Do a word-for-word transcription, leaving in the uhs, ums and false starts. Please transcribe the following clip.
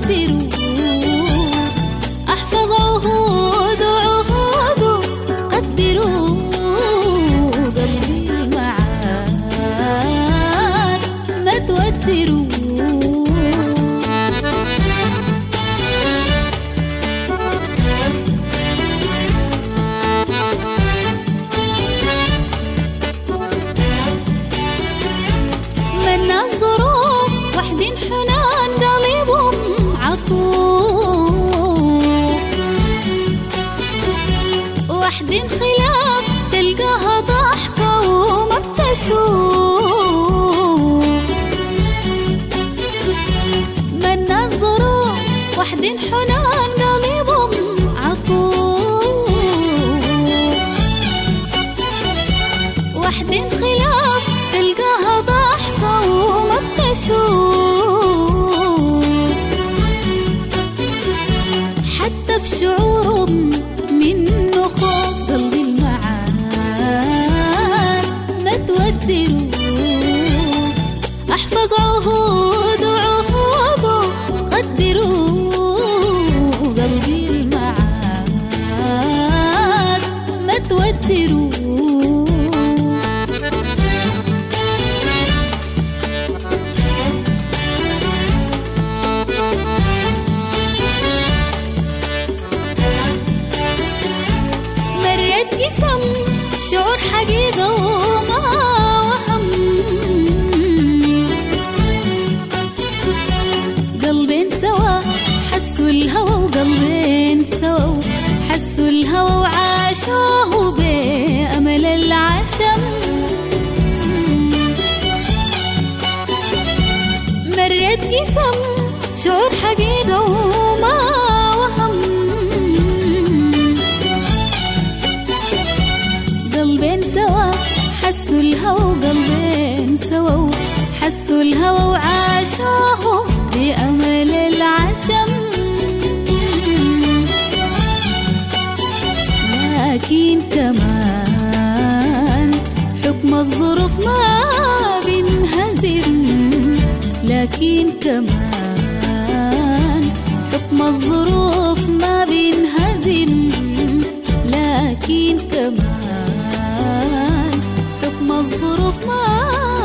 تودروا، أحفظ عهود وعهود قدروا، قلبي المعاد ما تودروا. الظروف وحدين حنان قلبهم عطوف، وحدين خلاف تلقاها ضحكة وما بتشوف. من الظروف وحدين حنان قلبهم عطوف، وحدين خلاف تلقاها ضحكة وما بتشوف. حتى في شعورهم منه خوف قلبي المعاد ما تودروا، أحفظ عهود وعهود قدروا، قلبي المعاد ما تودروا. قسم شعور حقيقة وما وهم، قلبين سوا حسوا الهوى، وقلبين سوا حسوا الهوى وعاشوه بأمل العشم. مريت قسم شعور حقيقة وما وهم، قلبين سوا حسوا الهوى، وقلبين سوا حسوا الهوى وعاشوه بأمل العشم. لكن كمان حكم الظروف ما بينهزم، لكن كمان حكم الظروف ما بينهزم، لكن كمان حكم الظروف ما